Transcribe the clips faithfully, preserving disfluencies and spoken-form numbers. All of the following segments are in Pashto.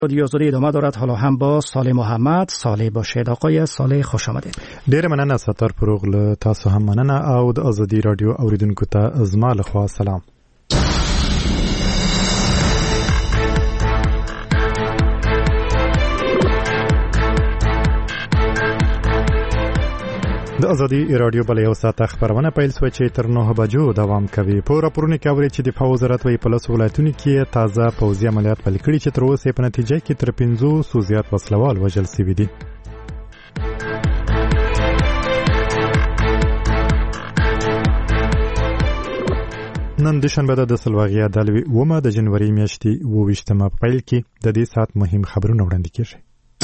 رادیو آزادی ادامه دارد. حالا هم با صالح محمد. صالح باشید. آقای صالح خوش آمدید. ډیر مننه ستر پروغ تاسو هم مننه او د آزادی رادیو اوریدونکو ته زما له خوا سلام. د ازادي رادیو بل یو ساعت خبرونه پیل شوه چې تر نه بجو دوام کوي. په راپورونه کې اوري چې د دفاع وزارت وايي په لس ولایتونو کې تازه پوځي عملیات پیل کړي چې تر اوسه په نتیجه کې تر پنځوس زیات وسلوال وژل شوي دي. نن د شنبه د سلواغیا د لوي ومه د جنوري میاشتې اوه ویشتمه په پیل کې د دې ساعت مهم خبرونه وړاندې کیږي.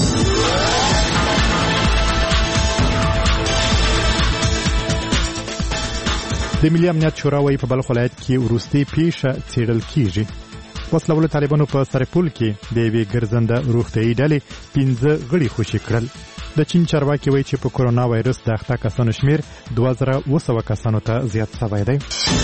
د ملي امنیت شورا وايي په بلخ ولایت کې وروستي پیښه څېړل کیږي. وسلوال طالبانو په سرپل کې د یوې ګرځنده روغتیایي ډلې پنځه غړي خوشي کړل. د چین چارواکي وايي چې په کورونا وایرس د اخته کسانو شمیر دوه زره اوه سوه کسانو ته زیات شوی دی.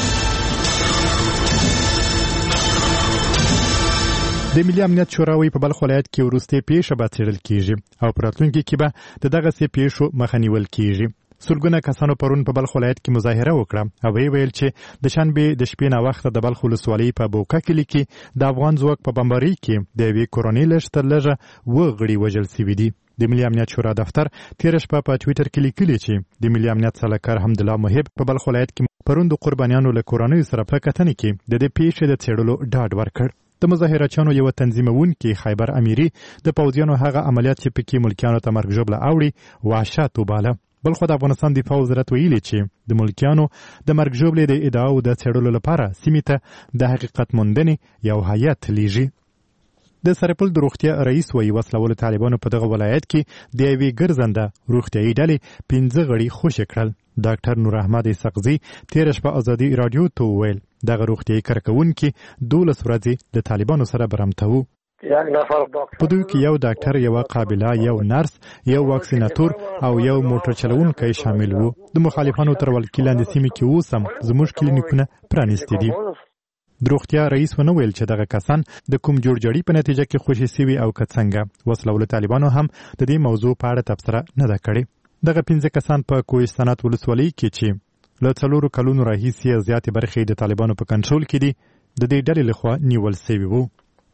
د ملي امنیت شورا وايي په بلخ ولایت کې وروستي پیښه به څېړل کیږي او په راتلونکي کې به د دغسې پیښو مخه نیول کیږي. سلګونه کسانو پرون په بلخ ولایت کې مظاهره وکړه او ویل چې د شنبې د شپې نه وخت د بلخ ولسوالۍ په بوکا کلي کې د افغان ځواک په بمبارۍ کې د یوې کورنۍ لږ تر لږه اووه غړي وژل شوي دي. د ملي امنیت شورا دفتر تېره شپه په ټویټر کې لیکلي چې د ملي امنیت سلاکار حمدالله محب په بلخ ولایت کې پرون د قربانیانو له کورنیو سره په کتنې کې د دې پیښې د څېړلو ډاډ ورکړ. د مظاهرچیانو یو تنظیمونکي خیبر امیري د پوځیانو هغه عملیات چې پکې ملکیانو ته مرګ ژوبله اوړي وحشت وباله. بلخو د افغانستان دفاع وزارت ویلي چې د ملکیانو د مرګ ژوبلې د ادعاو د څېړلو لپاره سیمې ته د حقیقت موندنې یو هیات لیږي. د سرپل د روغتیا رئیس وايي وسلوالو طالبانو په دغه ولایت کې د یوې ګرځنده روغتیایي ډلې پنځه غړي خوشي کړل. ډاکټر نور احمد سقزي تېره شپه ازادي رادیو ته وویل دغه روغتیایي کارکوونکي دولس ورځې د طالبانو سره برمته وو. په دوی کې یو ډاکټر، یو قابله، یو نرس، یو واکسیناتور او یو موټر چلوونکی شامل وو. د مخالفانو تر ولکې لاندې سیمې کې اوس هم زموږ کلینیکونه پرانیستي دي. د روغتیا رئیس ونه ویل چې دغه کسان د کوم جوړجاړي په نتیجه کې خوشي سوي او که څنګه. وسلوالو طالبانو هم د دې موضوع په اړه تبصره نه ده کړې. دغه پنځه کسان په کوهستانات ولسوالۍ کې چې له څلورو کلونو راهیسې زیاتې برخې د طالبانو په کنټرول کې دي د دې ډلې لخوا نیول سوي وو.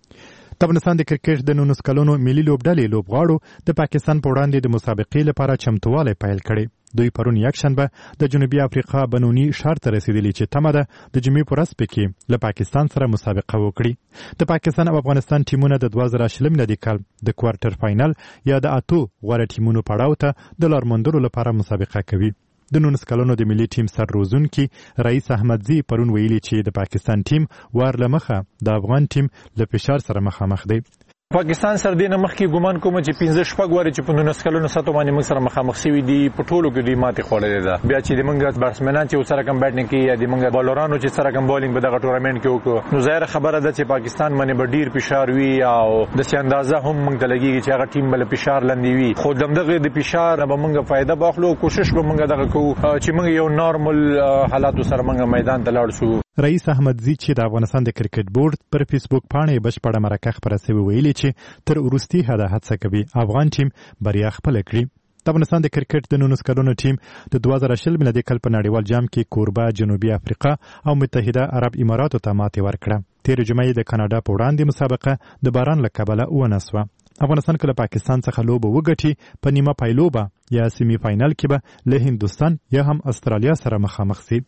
د افغانستان د کرکټ د نولس کلونو ملي لوبډلې لوبغاړو د پاکستان په وړاندې د مسابقې لپاره چمتووالی پیل کړی. دوی پرون یکشنبه د جنوبي افریقا بنوني ښار ته رسیدلي چې تمه ده د جمعې په ورځ پکې له پاکستان سره مسابقه وکړي. د پاکستان او افغانستان ټیمونه د دوه زره شلم میلادي کال د کوارټر فاینل یا د اتو غوره ټیمونو پړاو ته د لار موندلو لپاره مسابقه کوي. د نولس کلونو د ملي ټیم سر روزونکي رئیس احمدزي پرون ویلي چې د پاکستان ټیم وار له مخه د افغان ټیم له فشار سره مخامخ دی. پاکستان سره د مخکې ګمان کوم چې پنځه شپږ واره چې په نولس کلونو ساتو باندې موږ سره مخامخ شوي دي په ټولو کې دوی ماتې خوړلې ده. بیا چې د موږ باسمنان چې سره کم بیټ نه کوي یا د موږ بالرانو چې سره کم بالینګ په دغه ټورنمنت کې وکړو نو ظاهر خبره ده چې پاکستان باندې به ډیر فشار وي او د سي اندازه هم موږ ته لګيږي چې هغه ټیم بل فشار لاندې وي. خو دغه د فشار به موږ فائدہ واخلو کوشش به موږ دغه کوو چې موږ یو نارمل حالات سره موږ میدان ته لاړ شو. رئیس احمدزي چې د افغانستان د کرکټ بورډ پر فیسبوک پاڼې بشپړه مرکه خبره شوې ویلي چې تر وروستي حده هڅه کوي افغان ټیم بریا خپل کړي. د افغانستان د کرکټ د نولس کلونو ټیم د دوه زره شل میلادي کال په نړیوال جام کې کوربه جنوبي افریقا او متحده عرب اماراتو ته ماتې ورکړه. تېره جمعې د کاناډا په وړاندې مسابقه د باران له کبله ونسوه. افغانستان کله پاکستان څخه لوبه وګټي په نیمه پایلوبه یا سیمی فاینل کې به له هندوستان یا هم استرالیا سره مخامخ شي.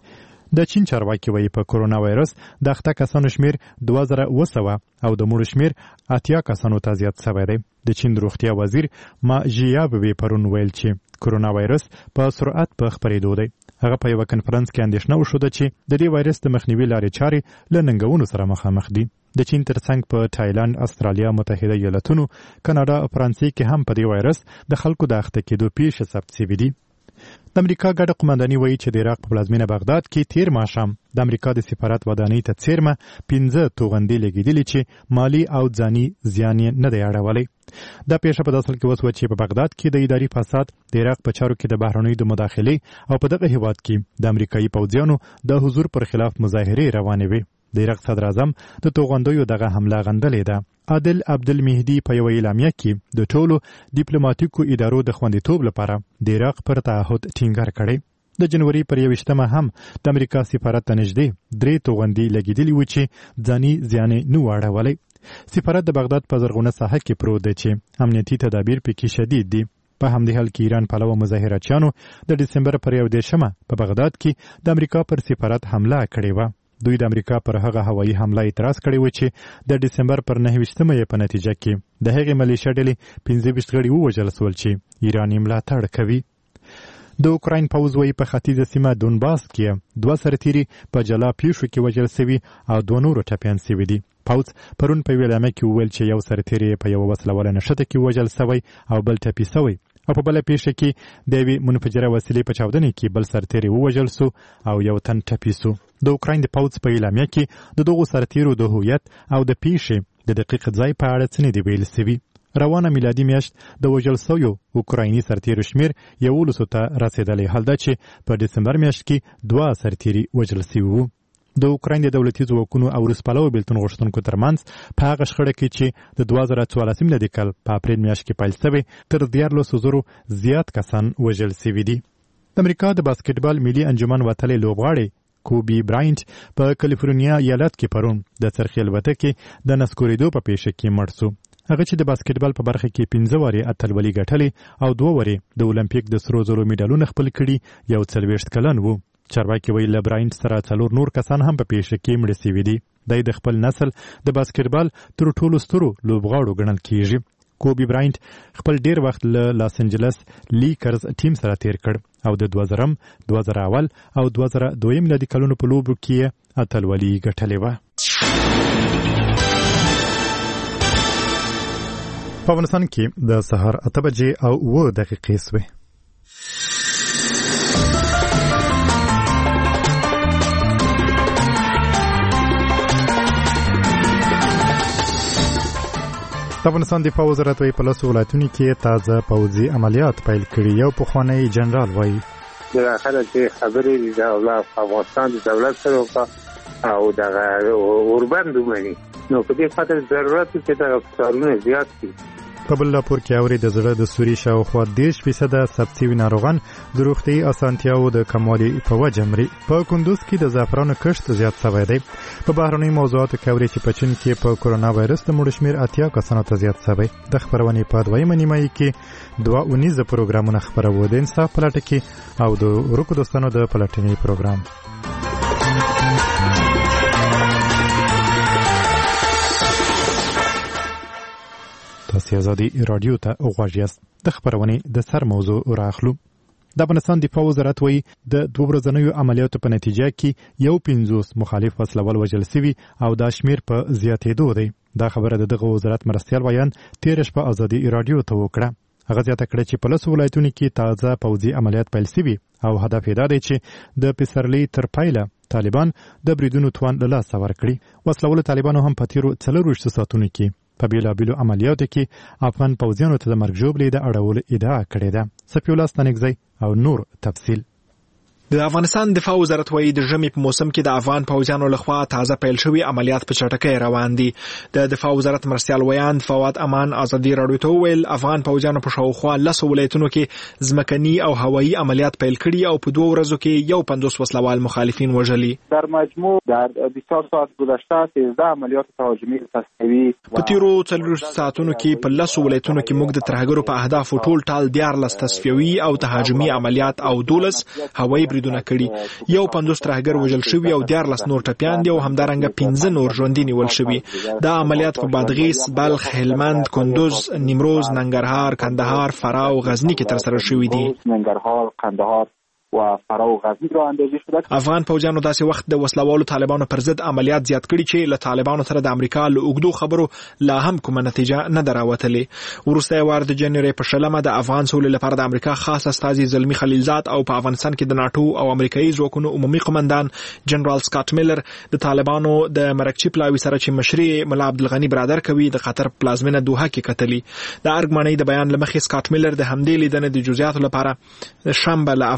د چین چارواکي وايي په کورونا وایرس د اخته کسانو شمیر دوه زره اوه سوه او د مړو شمیر اتیا کسانو ته زیات شوی دی. د چین روغتیا وزیر ما ژیابوي پرون ویل چې کورونا وایرس په سرعت په خپرېدو دی. هغه په یوه کنفرانس کې اندېښنه وښوده چې د دې وایرس د مخنیوي لارې چارې له ننګونو سره مخامخ دي. د چین ترڅنګ په تایلند، استرالیا، متحده ایالتونو، کاناډا او فرانسې کې هم په دې وایرس د خلکو د اخته کېدو پیښې ثبت شوي دي. د امریکا ګډه قومنداني وایي چې د عراق په پلازمینه بغداد کې تیر ماښام د امریکا د سفارت ودانۍ ته څیرمه پنځه توغندې لګېدلې چې مالی او ځاني زیان یې نه دی اړولی. دا پیښه په داسې حال کې وسوه چې په بغداد کې د اداري فساد، د عراق په چارو کې د بهرنیو د مداخلې او په دغه هیواد کې د امریکایي پوځیانو د حضور پر خلاف مظاهرې روانې وې. د عراق صدر اعظم د توغندیو دغه حمله غندلې ده. عادل عبدالمهدي په یو اعلامیه کې د ټولو ډیپلوماټیکو ادارو د خوندیتوب لپاره د عراق پر تعهد ټینګار کړی. د جنوري پر یویشتمه هم د امریکا سفارت ته نږدې درې توغندي لګېدلي و چې ځاني زیان نه و اړولی. سفارت د بغداد په زرغونه ساحه کې پروت دی چې امنیتي تدابیر پکې شدید دي. په همدې حال کې ایران پلوه مظاهراتچیانو د ډسمبر پر یو دېرشمه په بغداد کې د امریکا پر سفارت حمله کړې وه. دوی د امریکا پر هغه هوایي حمله اعتراض کړی و چې د ډسمبر پر نهه ویشتمه یې په نتیجه کې د هغې ملیشه ډلې پنځه ویشت غړي ووژل سول چې ایران یې ملاتړ کوي. د اوکراین پوځ وایي په ختیځه سیمه دونباس کې دوه سرتیري په جلا پیښو کې وژل سوي او دوه نورو ټپیان سوي دي. پوځ پرون په یوه اعلامیه کې وویل چې یو سرتیری په یوه وسله واله نښته کې وژل سوی او بل ټپي سوی او په بله پیښه کې د یوې منفجره وسیلې په چاودنې کې بل سرتیری ووژل سو او یو تن ټپي سو. د اوکراین د پوځ په اعلامیه کې د دغو سرتیرو د هویت او د پیښې د دقیق ځای په اړه څه نه دي ویل سوي. روانه میلادي میاشت د وژل سویو اوکرایني سرتیرو شمیر یولسو ته رسېدلی، حال دا چې په ډسمبر میاشت کې دوه سرتیري وژل سوي وو. د اوکراین د دولتي ځواکونو او وروسپالو بېلتون غوښتونکو ترمنځ په هغه شخړه کې چې د دوه زره څوارلسم میلادي کال په اپریل میاشت کې پیل سوی تر دیارلسو زرو زیات کسان وژل سوي دي. د امریکا د باسکټبال ملي انجمن وتلی لوبغاړی کوبي براینټ په کالیفورنیا ایالت کې پرون د څرخي الوتکې د نسکورېدو په پیښه کې مړ سو. هغه چې د باسکټبال په برخه کې پنځه وارې اتلولي ګټلې او دوه وارې د اولمپیک د سرو زرو میډالونه خپل کړي یو څلوېښت کلن و. چارواکي وایي له براینټ سره څلور نور کسان هم په پیښه کې مړه سوي دي. دی د خپل نسل د باسکټبال تر ټولو سترو لوبغاړو ګڼل کیږي. کوبي براینټ خپل ډیر وخت له لاس انجلس لیکرز ټیم سره تیر کړ او د دوه زرم دوه زره اول او دوه زره دویم میلادي کلونو په لوبو کې اتلولي ګټلې وه. په افغانستان کې د سهار اته بجې او اوه دقیقې سوې. د افغانستان دفاع وزارت وایي په لسو ولایتونو کې تازه پوځي عملیات پیل کړي. یو پخوانی جنرال وایي بالاخره چې خبرې د دولت افغانستان د دولت سره او دغه اوربند ومني نو په دې خاطر ضرورت چې دغه فشارونه زیات شي. په بل راپور کې اوري د زړه د سوري شاوخوا دېرش فیصده ثبت شوي ناروغان د روغتیايي اسانتیاوو د کموالي په وجه مري. په کندوز کې د زعفرانو کښت زیات شوی دی. په بهرنیو موضوعاتو کې اوري چې په چین کې په کورونا وایرس د مړو شمېر اتیا کسانو ته زیات شوی. د خپرونې په دویمه نیمایي کې دوه اونیزه پروګرامونه خپروو، د انصاف پلټه کې او د ورکو دوستانو د پلټنې پروګرام. تاسو ازادي رادیو ته غواړئ یاست. د خبرونې د سر موضوع راخلو. د افغانستان دفاع وزارت وایي د دوه ورځنیو عملیاتو په نتیجه کې یو پنځوس مخالف وسلوال وژل سوي او دا شمیر په زیاتېدو دی. دا خبره د دغه وزارت مرستیال ویان تېره شپه ازادي رادیو ته وکړه. هغه زیاته کړه چې په لسو ولایتونو کې تازه پوځي عملیات پیل سوي او هدف یې دا دی چې د پسرلي تر پیله طالبان د بریدونو توان له لاسه ورکړي. وسلوالو طالبانو هم په تېرو څلرویشتو ساعتونو کې په بیلابیلو عملیاتو کې افغان پوځیانو ته د مرګ ژوبلې د اړولو ادعا کړې ده. صفي الله ستانکزی او نور تفصیل. د افغانستان دفاع وزارت وایي د ژمي په موسم کې د افغان پوځیانو لخوا تازه پیل شوي عملیات په چټکۍ روان دي. د دفاع وزارت مرستیال ویان فواد امان ازادي رادیو ته وویل افغان پوځیانو په شاوخوا لسو ولایتونو کې ځمکني او هوایي عملیات پیل کړي او په دوه ورځو کې یو پنځوس وسلوال مخالفین وژلي. در مجموع در بیست و چهار ساعت گذشته سیزده عملیات تهاجمی تصفیوی په تیرو څلوېښتو ساعتونو کې په لسو ولایتونو کې موږ د ترهګرو په اهدافو ټول ټال دیارلس تصفیوي او تهاجمي عملیات او دولس هوایي بریدونه کړي. یو پنځوس ترهګر وژل شوي او دیارلس نور ټپیان دي او همدارنګه پنځه نور ژوندي نیول شوي. دا عملیات په بادغیس، بلخ، هلمند، کندوز، نیمروز، ننګرهار، کندهار، فراه او غزني کې ترسره شوي دي. ننګرهار، کندهار و فراه و غزنی را اندازه شده. افغان پوځیانو داسې وخت د وسلوالو طالبانو پر ضد عملیات زیات کړي چې له طالبانو سره د امریکا له اوږدو خبرو لا هم کومه نتیجه نه ده راوتلې. وروستی وار د جنوري په شلمه د افغان سولې لپاره د امریکا خاص استازي زلمي خلیلزاد او په افغانستان کې د ناټو او امریکایي ځواکونو عمومي قومندان جنرال سکاټ میلر د طالبانو د مرکچي پلاوي سره چې مشري ملا عبدالغني برادر کوي د قطر پلازمینه دوحه کې کتلي. د ارګ مانی د بیان لمخې سکاټ میلر د همدې لیدنې د جزئیاتو لپاره شنبه له افغان ولسمشر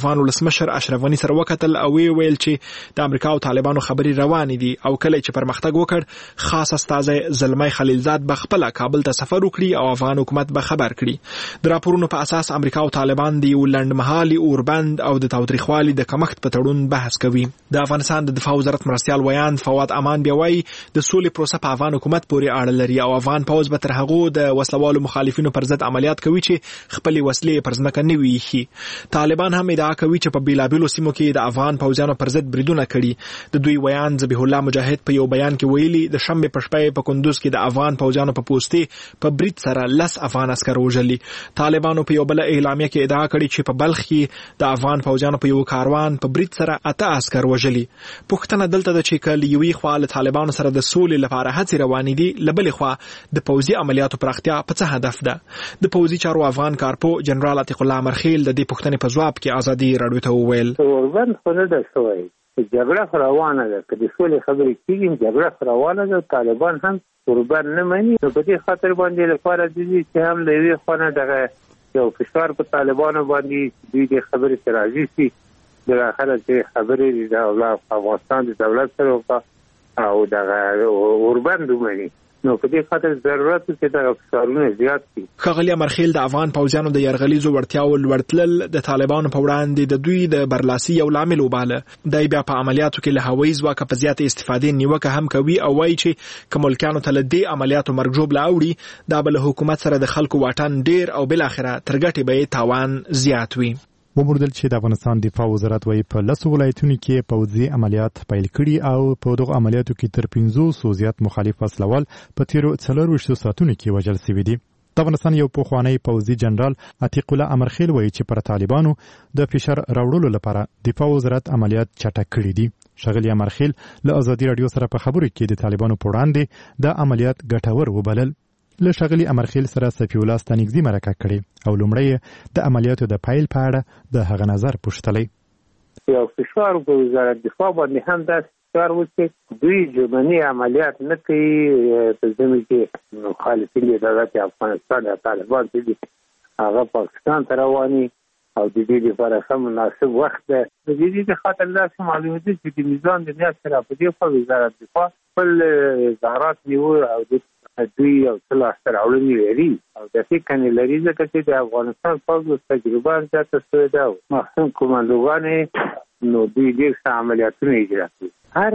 ولسمشر اشرف غنی سره وکتل او ویل چې د امریکا او طالبانو خبري روانې دي او کله چې پرمختګ وکړ خاص استاذ زلمی خلیلزاد بخپله کابل ته سفر وکړي او افغان حکومت به خبر کړي. د راپورونو په اساس امریکا او طالبان د لنډمهالي اوربند او د تاوتریخوالي د کمښت په تړون بحث کوي. د افغانستان د دفاع وزارت مرستيال ویان فواد امان بیا وایي د سولې پروسه په افغان حکومت پورې اړه لري او افغان پوځ به تر هغه د وسلوالو مخالفینو پر ضد عملیات کوي چې خپل وسلې پر ځمکه نه ویشي. طالبان هم ادعا کوي چې په بیلابیلو سیمو کې د افغان پوځیانو پر ضد بریدونه کړي. د دوی ویان ذبیح الله مجاهد په یو بیان کې ویلي د شنبه په شپه په کندوز کې د افغان پوځیانو په پوسټي په برید سره لس افغان عسكر وژلي. طالبانو په یو بل اعلامیه کې ادعا کړې چې په بلخ کې د افغان پوځیانو په یو کاروان په برید سره اته عسكر وژلي. پښتنه دلته د چې کله یوې خوا له طالبانو سره د سولې لپاره هڅې روانې دي، لبلې خوا د پوځي عملیاتو پراختیا په څه هدف ده. د پوځي چارو افغان کارپو جنرال عتیق الله مرخیل د دې پوښتنې په ځواب کې ازادي راډیو ته وویل اوربند خو نه ده شوی، جګړه روانه ده، که د سولې خبرې کېږي جګړه روانه ده، طالبان هم اوربند نه مني. نو په دې خاطر باندې لپاره دي چې هم له یوې خوا نه دغه یو فشار په طالبانو باندې دوی د خبرې ته راضي شي، د اخره چې خبرې د افغانستان د دولت سره وکړه او دغه اوربند ومني. نو په دې خاطر ضرورت چې دا فشارونه زیات شي. ښاغلی امرخیل د افغان پوځیانو د یرغلیزو وړتیاو لوړتلل د طالبانو په وړاندې د دوی د برلاسي یو لامل وباله. دای بیا په عملیاتو کې له هوایي ځواکه په زیاتې استفادې نیوکه هم کوي او وایي چې که ملکیانو ته له دې عملیاتو مرګ ژوبله اوړي دا به له حکومت سره د خلکو واټن ډیر او بالاخره تر ګټې به یې تاوان زیات وي. وموندل چې د افغانستان دفاع وزارت وايي په لسو ولایتونو کې پوځي عملیات پیل کړي او په دغه عملیاتو کې تر پنځوسو زیات مخالف وسلوال په تیرو څلورویشتو ساعتونو کې وژل شوي دي. د افغانستان یو پخوانی پوځي جنرال عتیق الله امرخیل وايي چې پر طالبانو د فشار راوړلو لپاره دفاع وزارت عملیات چټک کړي دي. ښاغلی امرخیل له ازادي راډیو سره په خبرو کې د طالبانو په وړاندې د عملیات ګټور وبلل. له ښاغلي امرخیل سره صفي الله ستانکزي مرکه کړې او لومړی د عملیاتو د پیل په اړه د هغه نظر پوښتلی. یو فشار په وزارت دفاع باندې هم داسې فشار و چې دوی ژمني عملیات نه کوي په ځمه کې مخالفین د دولت افغانستان د طالبان دي هغه پاکستان ته رواني او د دې لپاره هم مناسب وخت ده. د دې د خاطر داسې معلومات چې د میزان د نیت سره په دې خوا وزارت دفاع خپل اظهارات نیو او د دوی یو څه لاسته راوړنې لري او داسې کنې لري ځکه چې د افغانستان پوځ تجربه زیاته شوې ده او مخصوص کمانډوګانې نو دوی ډېر ښه عملیاتونه اجرا کوي.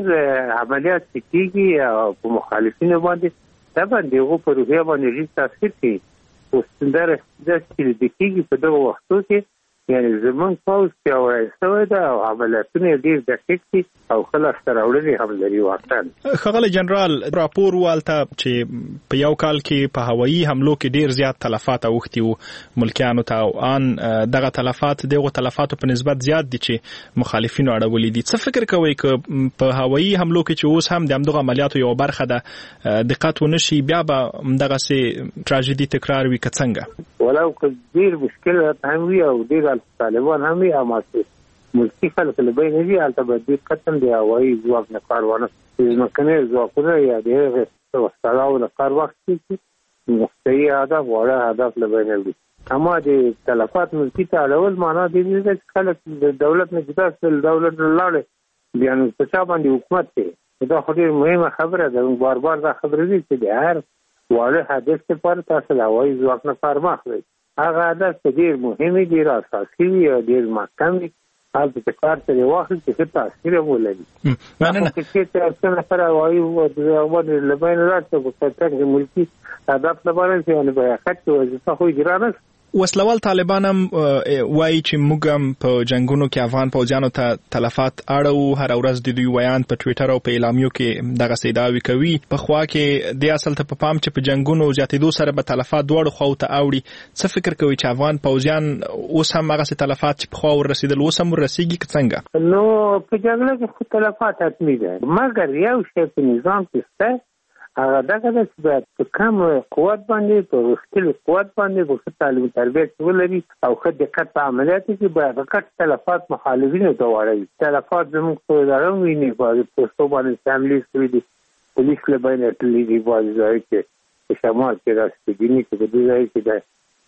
هر عملیات چې کېږي او په مخالفینو باندې طبعا د هغو په روحیه باندې ډېر تاثیر کوي. خو ستندره داسې چې د کېږي په دغو وختو کې یعنې زموږ پوځ پیاوړی شوی ده او عملیاتونه ډېر دقیق دي او ښه لاسته راوړنې هم لري واقعا. ښاغلی جنرال راپور والته چې په یو کال کې په هوایي حملو کې ډېر زیات تلفات اوښتي وو ملکیانو ته او ان دغه تلفات دغو تلفاتو په نسبت زیات دي چې مخالفینو اړولي دي. څه فکر کوئ که په هوایي حملو کې چې اوس هم د همدغه عملیاتو یوه برخه ده دقت ونه شي بیا به همدغسې تراژیدي تکرار وي که څنګه؟ ولو که ډېر مشکلات هم وي او ډېر طالبان هم وي اما چې ملکي خلک له بین وي هلته به ډېر قسم د هوایي ځواک نه کار وانه ځمکني ځواکونه یا د هغې وسلاو نه کار واخلي چې مفتري هدف واړه هدف له بین وي. اما د تلفات ملکي ته اړول معنا د دې ده چې خلک د دولت نه جدا شول دولت نه لاړې بیا نو په چا باندې حکومت کوي. دا خو ډېر مهمه خبره ده. موږ بار بار دا خبره دي چې د هر واړه هدف لپاره تاسو د هوایي ځواک نه کار واخلئ. هغه هدف ډېر مهم دي ډېر اساسي وي او ډېر محکم وي هلته چې کار سره واخلي چې ښه تاثیر هم ولري. مننه. چې څه نفر هوایي باندې له بین راځي په کتر کې ملکي هدف لپاره چې یعنې بیاقت وظیفه خو اجرا نه وسلوال طالبان هم وایي چې موږ هم په جنگونو کې افغان پوځیانو ته تلفات اړو. هر ورځ د دوی ویان په ټویټر او په اعلامیو کې دغسې دعوې کوي. په خوا کې د اصل ته په پام چې په جنگونو زیاتېدو سره به تلفات دواړو خواو ته اوړي. څه فکر کوي چې افغان پوځیان اوس هم هغسې تلفات چې په خوا ورسېدل اوس هم ورسېږي که څنګه؟ نو په جګړه کې خو تلفات حتمي ده مګر یو شی په نظام کې شته هغه دغه ده چې باید په کم قوت باندې په غښتلي قوت باندې په ښه تعلیم تربیت ولري او ښه دقت په عملیاتو کې باید غټ تلفات مخالفینو ته واړوي. تلفات زموږ په اداره هم ویني بعضې پوستو باندې حملې شوي دي پولیس له بینه تللي دي بعضې ځایو کې په شمال کې داسې په ګیني کې په دې ځای کې د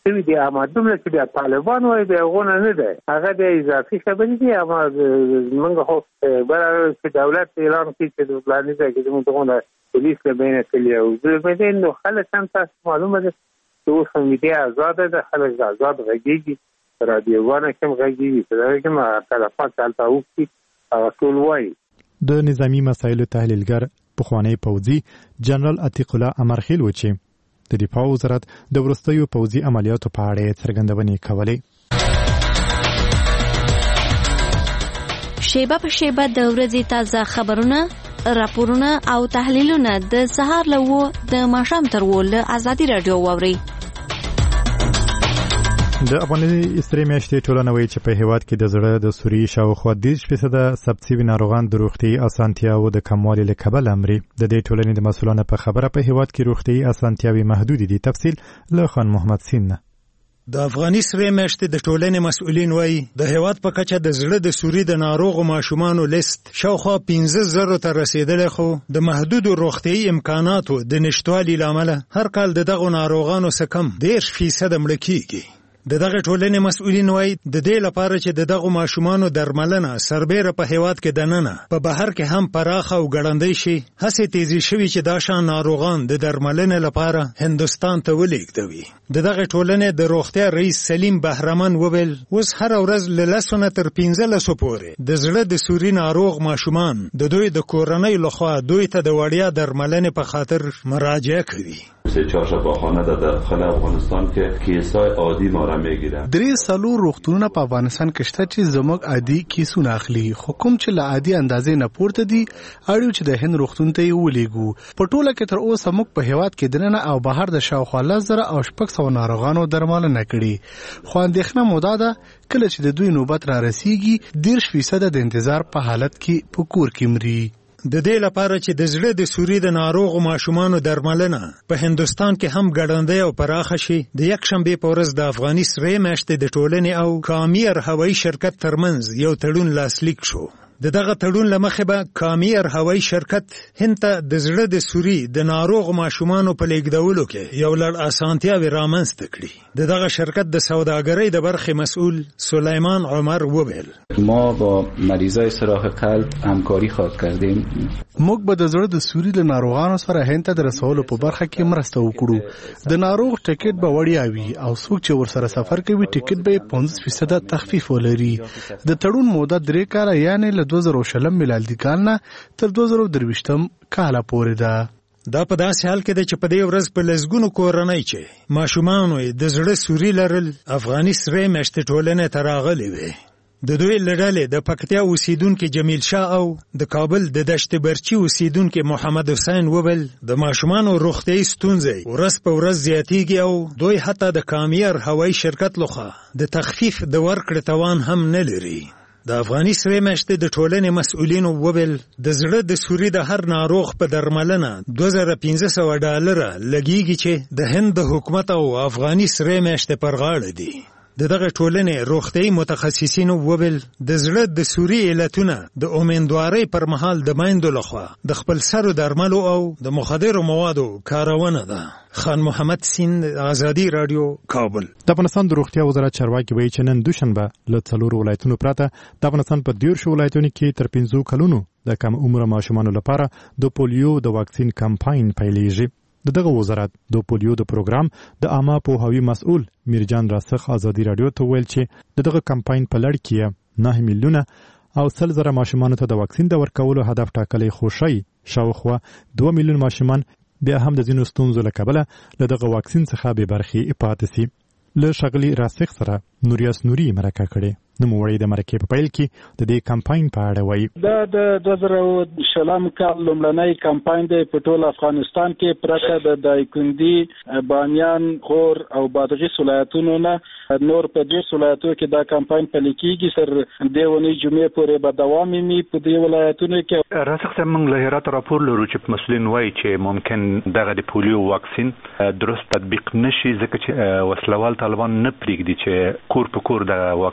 شوي دي اما دومره چې بیا طالبان وایي بیا غونه نه ده هغه د اضافي خبرې دي اما موږ خو برابر چې دولت اعلان کړي چې د پلانې ځای کې موږ غونه پولیس له بینه کلی او د بین نو خلک هم تاسو معلومه ده چې اوس میډیا آزاده ده خلک آزاد غږیږي رادیوګانې کوم غږیږي دا کوم تلفات حالته وکړي او ټول وایي د نظامی مسایلو تحلیلګر پخوانی پوځي جنرال عتیق الله امرخیل و چې د دفاع وزارت د وروستیو پوځي عملیاتو په اړه څرګندونې کولې. شیبه په شیبه د ورځې تازه خبرونه، راپورونه او تحلیلونه د سهار له و د ماښام تر و له ازادي رادیو واورئ. د افغاني استری میاشتې ټولنه وایي چې په هیواد کې د زړه د سوري شاوخوا دېرش فیصده ثبت شوي ناروغان د روغتیايي اسانتیاوو د کموالي له کبله مري. د دې ټولنې د مسؤلانو په خبره په هیواد کې روغتیايي اسانتیاوې محدودې دي. تفصیل له خان محمد سین نه. د افغاني استری میاشتې د ټولنې مسؤلین وایي د هیواد په کچه د زړه د سوري د ناروغو ماشومانو لیست شاوخوا پنځه زره ته رسیدلی، خو د محدودو روغتیايي امکاناتو د نشتوالي له امله هر کال د دغو ناروغانو څخه کم دېرش فیصده مړه کیږي. د دغه ټولنې مسؤلین وایي د دې لپاره چې د دغو ماشومانو درملنه سربیره په هیواد کې دننه په بهر کې هم پراخه او ګړندۍ شي، هڅې تیزې شوي چې دا شان ناروغان د درملنې لپاره هندوستان ته ولېږدوي. د دغه ټولنې د روغتیا رئیس سلیم بهرمن وویل اوس هره ورځ له لسو نه تر پنځلسو پورې د زړه د سوري ناروغ ماشومان د دوی د کورنۍ لخوا دوی ته د وړیا درملنې په خاطر مراجعه کوي. سه چهارشنبه‌خانه در داخل افغانستان که کیسای عادی ما را میگیره. درې سالو روغتونونه په افغانستان کې شته چې زموږ عادي کیسونه اخلي، خو کوم چې له عادي اندازې نه پورته دي اړیو چې د هند روغتون ته یې ولېږو. په ټوله کې تر اوسه موږ په هیواد کې دننه او بهر د شاوخوا لس زره او شپږ سوه ناروغانو درملنه کړې، خو اندېښنه مو دا ده کله چې د دوی نوبت را رسیږي دېرش فیصده د انتظار په حالت کې په کور کې مري. د دې لپاره چې د زړه د سوري د ناروغو ماشومانو درملنه په هندوستان کې هم ګړندۍ او پراخه شي، د یکشنبې په ورځ د افغاني سرې میاشتې د ټولنې او کامیر هوایي شرکت ترمنځ یو تړون لاسلیک شو. د دغه تړون له مخې به کامیر هوایي شرکت هند ته د زړه د سوري د ناروغ ماشومانو په لیږدولو کې یو لړ اسانتیاوې رامنځته کړي. د دغه شرکت د سوداګرۍ د برخې مسؤل سلیمان عمر وویل ما با مریضای سراخ قلب همکاری خواهد کردیم. موږ به د زړه د سوري له ناروغانو سره هند ته د رسولو په برخه کې مرسته وکړو. د ناروغ ټیکټ به وړیا وي او څوک چې ورسره سفر کوي ټیکټ به پنځوس فیصده تخفیف ولري. د تړون موده درې کاله یعنی له دوه زره شلم میلادي کال نه تر دوه زره درویشتم کاله پورې ده. دا په داسې حال کې ده چې په دې ورځ په لسګونو کورنۍ چې ماشومانو یې د زړه سوري لرل افغاني سرې میاشتې ټولنې ته راغلې وې. د دوی له ډلې د پکتیا اوسیدونکي جمیل شاه او د کابل د دشت برچي اوسیدونکي محمد حسین وویل د ماشومانو روغتیايي ستونزې ورځ په ورځ زیاتېږي او دوی حتی د کامیر هوایي شرکت لخوا د تخفیف د ورکړې توان هم نه لري. د افغاني سرې میاشتې د ټولنې مسؤلینو وویل د زړه د سوري د هر ناروغ په درملنه دوه زره پنځه سوه ډالره لګیږي چې د هند د حکومت او افغاني سرې میاشتې پر غاړه دي. د دغه ټولنې روغتیايي متخصصینو وویل د زړه د سوري علتونه د امیندوارۍ پر مهال د میندو لخوا د خپل سرو درملو او د مخدرو موادو کارونه ده. خان محمد سین، آزادی رادیو، کابل. د افغانستان د روغتیا وزارت چارواکي وایي چې نن دوشنبه له څلورو ولایتونو پرته د افغانستان په دیرشو ولایتونو کې تر پنځو کلونو د کم عمره ماشومانو لپاره د پولیو د واکسین کمپاین پیلېږي. د دغه وزارت د پولیو د پروګرام د عامه پوهاوي مسؤل میرجان راسخ آزادی رادیو ته ویل چې دغه کمپاین په لړ کې نه میلیونه او سل زره ماشومانو ته د واکسین د ورکولو هدف ټاکلی، خو شي شاوخوا دوه میلیون ماشومان بیا هم د ځینو ستونزو له کبله له دغه واکسین څخه بې برخې پاتې سي. له ښاغلي راسخ سره نوریاس نوري مرکه کړې. نوموړی د مرکې په پیل کې د دې کمپاین په اړه وایي دا د دوه زره شلم کال لومړنی کمپاین دی په ټول افغانستان کې پرته د دایکنډي، بامیان، غور او بادغیس ولایتونو نه نور په دې ولایتونو کې دا کمپاین پلي کېږي. تر دې ونې جمعې پورې به دوام وي په دې ولایتونو کې. راسخ صاحب موږ له هرات راپور لرو چې مسؤلین وایي چې ممکن دغه د پولیو واکسین درست تطبیق نشي ځکه چې وسلوال طالبان نه پرېږدي چې کور په کور د واکسین تطبیق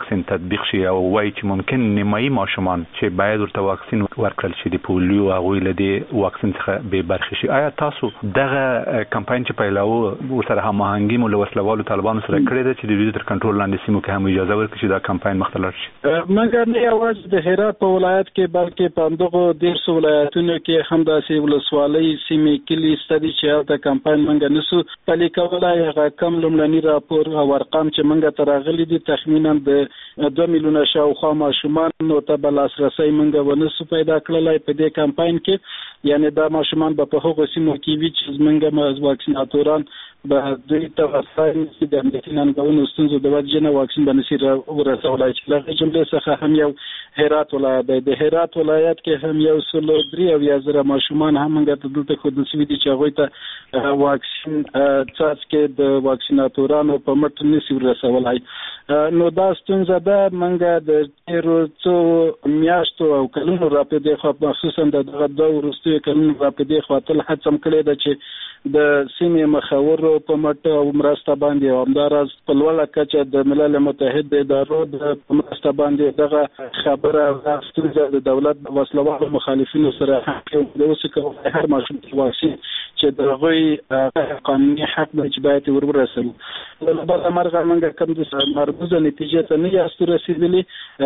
تطبیق شي او وایي چې ممکن نیمایي ماشومان چې باید ورته واکسین ورکړل شي د پولیو هغه له دې واکسین څخه به برخه شي. آیا تاسو دغه کمپاین چې پیلاوه ورسره هماهنګي مو له وسلوالو طالبانو سره کړې ده چې د دوی تر کنټرول لاندې سیمو کې هم اجازه ورکړي چې دا کمپاین مختلف شي؟ مګر نه یوازې د هرات په ولایت کې بلکې په همدغو دیرشو ولایتونو کې هم داسې ولسوالۍ سیمې کلي ستدي چې هلته کمپاین موږ نسو پلي کولی. هغه کم لومړني راپور او ارقام چې موږ ته راغلي دي تخمینا د دوه میلیونه شاوخوا ماشومانو ته به لاسرسی موږ ونسو پیدا کړلی په دې کمپاین کې. یعنې دا ماشومان به په هغو سیمو کې وي چې زموږ واکسیناتوران به دوی ته وسایل چې د امنیتي ننګونو ستونزو د وجې نه واکسین به نشي ورسولی. چې له هغې جملې څخه هم یو هرات ولایت دی. د هرات ولایت کې هم یو سل درې اویا زره ماشومان هم موږ ته دلته ښودل شوي دي چې هغوی ته واکسین څاڅکې د واکسیناتورانو په مټ نشي ورسولی. نو دا ستونزه ده. موږ د تېرو څو میاشتو او کلونو راپدې خوا مخصوصا د دغه دوه وروستیو کلونو راپدې خوا تل هڅه م کړې ده چې د سیمې مخورو په مټ او مرسته باندې او همداراز په لوړه کچه د ملل متحد د ادارو د مرسته باندې دغه خبره او ستونزه د دولت د وسلوالو مخالفینو سره د اوسې کوي هر ماشوم واکسین چې د هغوی قانوني حق دی چې باید ورورسوي. له بله مرغه موږ کوم د مربوطه نتیجې ته نه یاستو رسېدلي،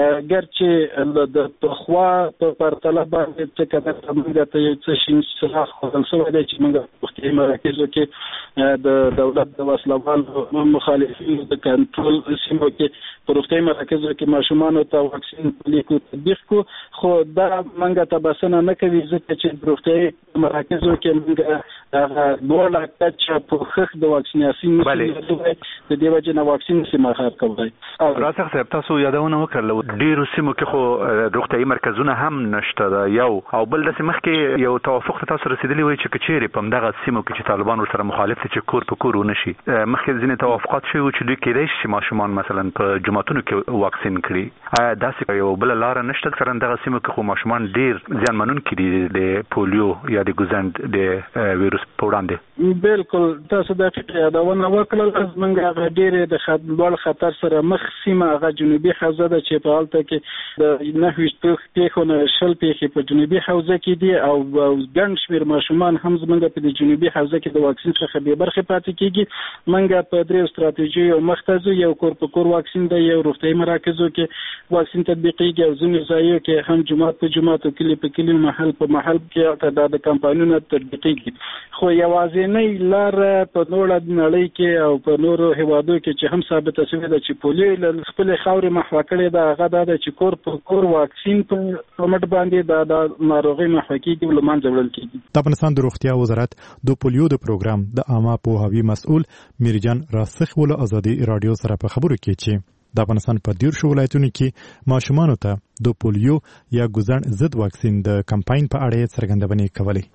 ګرچې د پخوا په پرتله باندې څه قدر موږ ته یو څه شین څراغ ښودل شوی دی چې موږ په مراکزو کې د دولت د وسلوالو مخالفینو د کنټرول سیمو کې په روغتیايي مراکزو کې ماشومانو ته واکسین پلي کو تطبیق کو. خو دا موږ ته بسنه نه کوي ځکه چې په روغتیايي مراکزو کې موږ هغه لوړه کچه په خښ د واکسیناسیون د دې وجه نه واکسین نشي مخاطب کولی. راځه صاحب تاسو یادونه وکړل ډیرو سیمو کې خو روغتیايي مرکزونه هم نشته ده یو او بل د مخکې یو توافق ته تاسو رسیدلی وای چې کچېری په دغه سیمو کې چې طالبان ورسره مخالف دي چې کور په کور ونشي. مخکې ځینې توافقات شوي چې دوی کېدای شي ماشومان مثلا په جماعتونو کې واکسین کړي. آیا داسې یو بل لار نشته چې دغه سیمو کې خو ماشومان ډیر زیانمنونکي دي د پولیو یا د ګوزند د ویروس په وړاندې؟ بالکل تاسو د فکر یادونه وکړل. موږ هغه ډېرې د لوړ خطر سره مخ سیمه هغه جنوبي حوزه ده چې په هلته کې د نهه ویشت پېښو نه شل پېښې په جنوبي حوزه کې دي او ګڼ شمېر ماشومان هم زموږ په د جنوبي حوزه کې د واکسین څخه بې برخې پاتې کېږي. موږ په درې ستراتیژیو مخ ته ځو. یو کور په کور واکسین دی، یو روغتیايي مراکزو کې واکسین تطبیقېږي او ځینې ځایو کې هم جومات په جومات او کلي په کلي محل په محل کې دا د کمپاینونو تطبیقېږي. خو یوازینۍ لار په نوره نړۍ کې او په نورو هیوادو کې چې هم ثابته شوې ده چې پولیو له خپلې خاورې محوه کړې ده هغه دا ده چې کور په کور واکسین په مټ باندې دا د ناروغۍ محوه کېږي او له منځه وړل کېږي. د افغانستان د روغتیا وزارت د پولیو د پروګرام د عامه پوهاوي مسؤل میرجان راسخ ول ازادي رادیو سره په خبرو کې چې د افغانستان په دیرشو ولایتونو کې ماشومانو ته د پولیو یا ګوزن ضد واکسین د کمپاین په اړه څرګندونې کولې.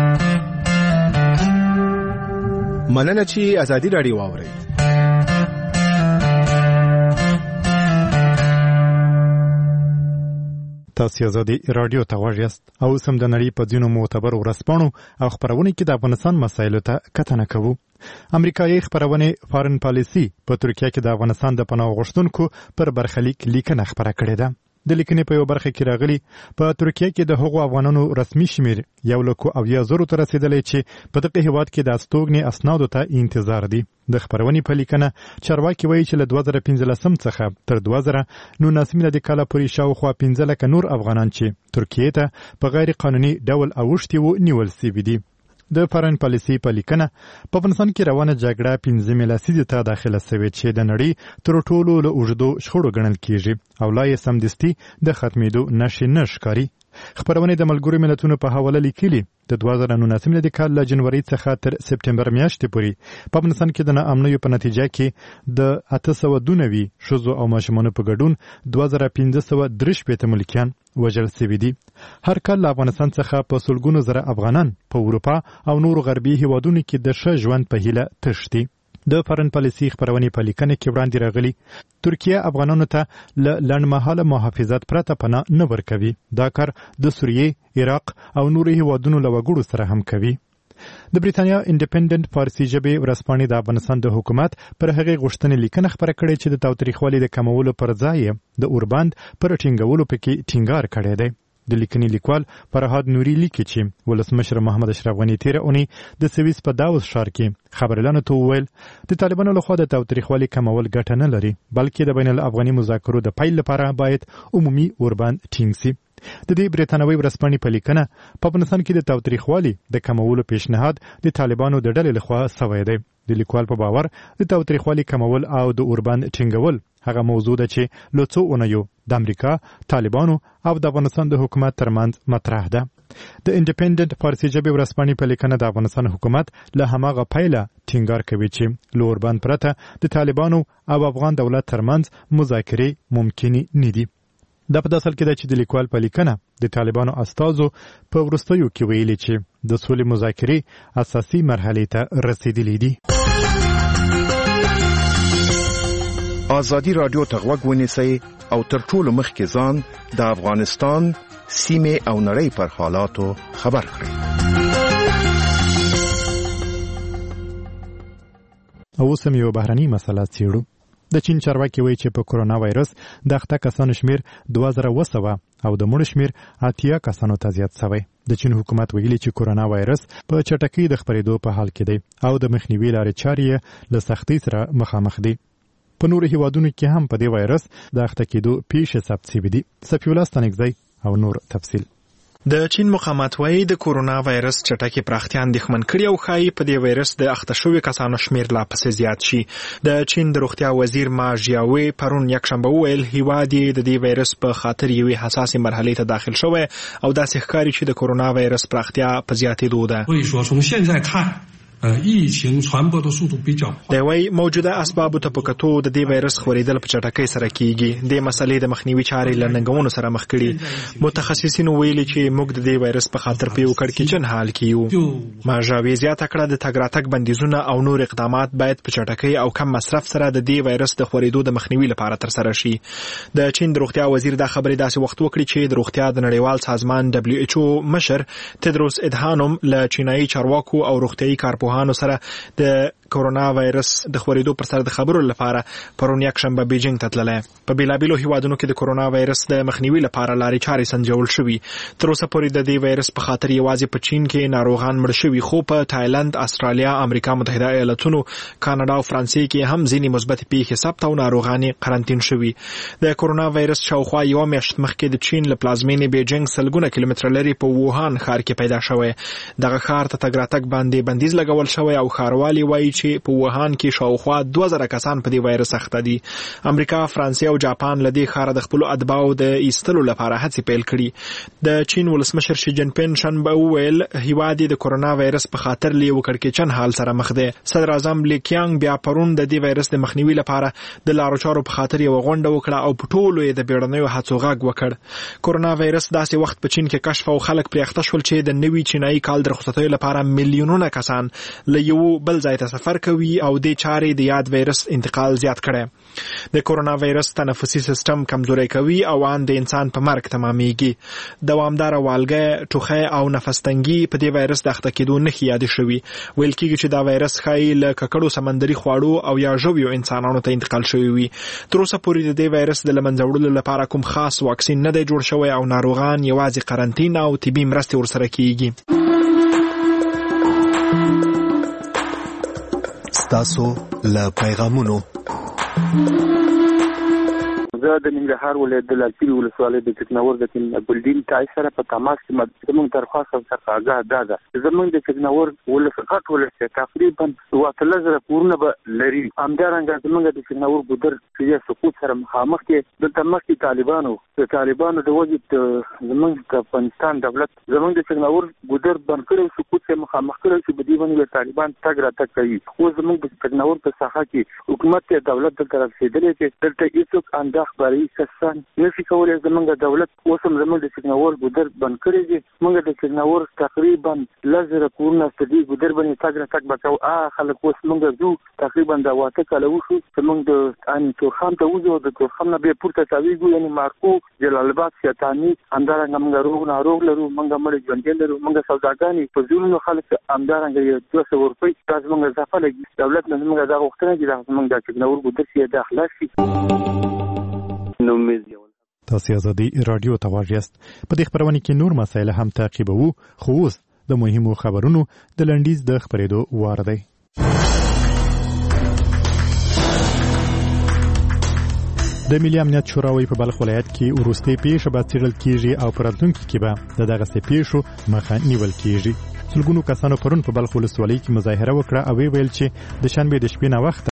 مننه چې ازادي رادیو واورئ. تاسو ازادي رادیو ته غوږ یاست او سم د نړۍ په ځینو معتبر ورځپاڼو او خبرونو کې د افغانستان مسایلو ته کتنه کوو. امریکایي خبرونه فارن پالیسی په ترکیه کې د افغانستان د پناه غوښتونکو پر برخلیک لیکنه خبره کړې ده. د لیکنې په یو برخه کې راغلي په ترکیه کې د هغو افغانانو رسمي شمیر یو لکو اویا زرو ته رسیدلی چې په دغه هیواد کې د استوګنې اسنادو ته انتظار دي. د خبرونې په لیکنه چارواکي وایي چې له دوه زره پنځلسم څخه تر دوه زره نولس میلادي کال پورې شاوخوا پنځه لکه نور افغانان چې ترکیه ته په غیر قانوني ډول اوښتي وو نیول سوي دي. د فارن پالیسی په لیکنه په افغانستان کې روانه جګړه پنځمې لسیزې ته داخله شوې چې د نړۍ تر ټولو له اوږدو شخړو ګڼل کېږي او لا یې سمدستي د ختمېدو نښې نه ښکاري. خبرونه د ملګرو ملتونو په حواله لیکلي د دوه زره نولس میلادي کال له جنوري څخه تر سپتمبر میاشتې پورې په افغانستان کې د ناامنیو په نتیجه کې د اته سوه دوه نوي ښځو او ماشومانو په ګډون دوه زره پنځه سوه درې شپېته ملکیان وژل سوي دي. هر کال له افغانستان څخه په سلګونو زره افغانان په اروپا او نورو غربي هیوادونو کې د ښه ژوند په هیله تښتي. د فارن پالیسی خبرونې په لیکنه کې وړاندې راغلي ترکیه افغانانو ته له لنډمهاله محافظت پرته پناه نه ورکوي. دا کار د سوریې، عراق او نورو هیوادونو له وګړو سره هم کوي. د بریتانیا انډیپندنت فارسي ژبې ورځپاڼې د افغانستان د حکومت پر هغې غوښتنې لیکنه خپره کړې چې د تاوتریخوالي د کمولو پر ځای د اوربند پر ټینګولو پکې ټینګار کړی دی. د لیکنې لیکوال فرهاد نوري لیکي چې ولسمشر محمد اشرف غني تیر اونۍ د سویس په داوس ښار کې خبريالانو ته وویل د طالبانو لخوا د تاوتریخوالي کمول ګټه نه لري، بلکې د بین الافغاني مذاکرو د پیل لپاره باید عمومي اوربند ټینګ سي. د دې بریتانوي ورځپاڼې په لیکنه په افغانستان کې د تاوتریخوالي د کمولو پیشنهاد د طالبانو د ډلې لخوا سوی دی. د لیکوال په باور د تاوتریخوالي کمول او د اوربند ټینګول هغه موضوع ده چې له څو اونیو د امریکا، طالبانو او د افغانستان د حکومت ترمنځ مطرح ده. د انډیپندنت فارسي ژبې ورځپاڼې په لیکنه د افغانستان حکومت له هماغه پیله ټینګار کوي چې له اوربند پرته د طالبانو او افغان دولت ترمنځ مذاکرې ممکنې نه دي. دا په داسل کې ده چې د لیکوال په لیکنه د طالبانو استازو په وروستیو کې ویلي چې د سولې مذاکرې اساسي مرحلې ته رسیدلې دي. آزادي رادیو ته غوږ ونیسئ او تر ټولو مخکې ځان د افغانستان سیمې او نړۍ پر حالاتو خبر کړئ. او اوس هم یو بهرني مسله څېړو. د چین چارواکي وایي چې په کورونا وایرس د اخته کسانو شمیر دوه زره اوه سوه او د مړو شمیر اتیا کسانو ته زیات شوی. د چین حکومت ویلي چې کورونا وایرس په چټکۍ د خپرېدو په حال کې دی او د مخنیوي لارې چارې له سختۍ سره مخامخ دي. په نورو هیوادونو کې هم په دې وایرس د اخته کېدو پیښې ثبت شوي دي. صفي الله ستانکزی او نور تفصیل. د چین مقامات وايي د کورونا وایرس چټکې پراختیا اندېښمن کړي او ښایي په دې وایرس د اخته شویو کسانو شمیر لا پسې زیات شي. د چین د روغتیا وزیر ما ژیاوي پرون یکشنبه وویل هیواد یې د دې وایرس په خاطر یوې حساسې مرحلې ته داخل شوی او داسې ښکاري چې د کورونا وایرس پراختیا په زیاتېدو ده. 所以说从现在看呃，疫情传播的速度比较快。 د وای موجوده اسبابو ته پکتو د دې وایرس خورېدل په چټکۍ سره کیږي. د مسلې د مخنیوي چارې له ننګونو سره مخ کړي. متخصصین ویلي چې موږ د دې وایرس په خاطر په یو کړکېچن حال کې یو. ماژاوي زیاته کړه د تګ راتګ بندیزونه او نور اقدامات باید په چټکۍ او کم مصرف سره د دې وایرس د خورېدو د مخنیوي لپاره تر سره شي. د چین د روغتیا وزیر دا خبرې داسې وخت وکړي چې د روغتیا د نړیوال سازمان دبليو ایچ او مشر تدروس ادهانوم له چینایي چارواکو او روغتیايي کارپوهانو سره د کورونا وایرس د خورېدو پر سر د خبرو لپاره پرون یکشنبه بیجینګ ته تللی. په بیلابیلو هیوادونو کې د کورونا وایرس د مخنیوي لپاره لارې چارې سنجول شوي. تر اوسه پورې د دې وایرس په خاطر یوازې په چین کې ناروغان مړ شوي، خو په تایلند، استرالیا، امریکا متحده ایالتونو، کاناډا او فرانسې کې هم ځینې مثبت پیښې ثبت او ناروغان قرنطین شوي. د کورونا وایرس شاوخوا یو میاشت مخکې د چین له پلازمینې بیجینګ سلګونه کیلومتره لرې په ووهان ښار کې پیدا شوی. دغه ښار ته تګ راتګ باندې بندیز لګول شوی او ښاروالي وایي چې په ووهان کې شاوخوا دوه زره کسان په دې وایرس اخته دي. امریکا، فرانسې او جاپان له دې ښاره د خپلو اتباعو د ایستلو لپاره هڅې پیل کړي. د چین ولسمشر شي جن پین شنبه وویل هیواد د کورونا وایرس په خاطر له یو کړکېچن حال سره مخ دی. صدر اعظم لی کیانګ بیا پرون د دې وایرس د مخنیوي لپاره د لارو چارو په خاطر یو غونډه وکړه او په ټولو یې د بیړنیو هڅو غږ وکړ. کورونا وایرس داسې وخت په چین کې کشف او خلک پرې اخته شول چې د نوي چینایي کال د رخصتیو لپاره میلیونونه کسان له یو بل ځای ته سفر کوي او د چارې د یاد وایرس انتقال زیات کړي. د کورونا وایرس تنفسي سیستم کمزوري کوي او ان د انسان په مرګ تمامېږي. دوامدار والګه، ټوخی او نفس تنګي په دې وایرس د اخته کېدو نښې یادې شوي. ویل کېږي چې دا وایرس ښایي له ککړو سمندري خواړو او یا ژویو انسانانو ته انتقال شوی وي. تر اوسه پورې د دې وایرس د له منځه وړلو لپاره کوم خاص واکسین نه دی جوړ شوی او ناروغان یوازې قرنطین او طبي مرستې ورسره کېږي. ستاسو له پیغامونو زه د ننګرهار ولایت د لالپورې ولسوالۍ د چکناور د ګلدین تای سره په تماس کې زموږ درخواست او تقاضا دا ده چې زموږ د چکناور ولسغټ ولسه تقریبا واته زره کورونه به لري. همدارنګه زموږ د چکناور ګودر چې سقوط سره مخامخ کې د تمخي طالبانو د طالبانو د وجود زموږ د افغانستان دولت زموږ د چکناور ګودر بند کړو سقوط سره مخامخ کړو چې بدی باندې طالبان تګ راتګ کوي. او زموږ د چکناور په ساحه کې حکومت ته دولت د طرف سیدلې چې دلته هیڅ انده اخباري کسان نشي کولای زمونږ دولت اوسم زمونږ د چکناور ګودر بند کړی دي موږ د چکناور تقریبا لزر کورونه ستدي ګودر باندې تاګ نه تاګ بکاو ا خلک اوس موږ زو تقریبا دا واته کله وشو زمونږ د ان تورخان ته وځو د تورخان نه به پورته تاویږو یعنی مارکو جلال آباد شیطانی همدارنګه موږ روغ ناروغ لرو موږ مړ ژوند لرو موږ سوداګانی په زونو خلک همدارنګه یو دوه سوه روپۍ تاسو موږ ځفه لګي دولت نه موږ دا غوښتنه دي چې موږ د چکناور ګودر سي د اخلاص شي تاسو ازادي رادیو ته واجست په دې خبرونه کې نور مسایل هم تعقیبوو خو اوس د مهمو خبرونو د لنډیز د خبرېدو وار دی د ملي امنیت شوراوي په بلخ ولایت کې وروستي پیښه به څېړل کیږي او په راتلونکي کې به د دغه پیښو مخه نیول کیږي. سلګونو کسانو پرون په بلخ ولسوالۍ کې مظاهره وکړه او ویل چې د شنبې د شپې نه وخت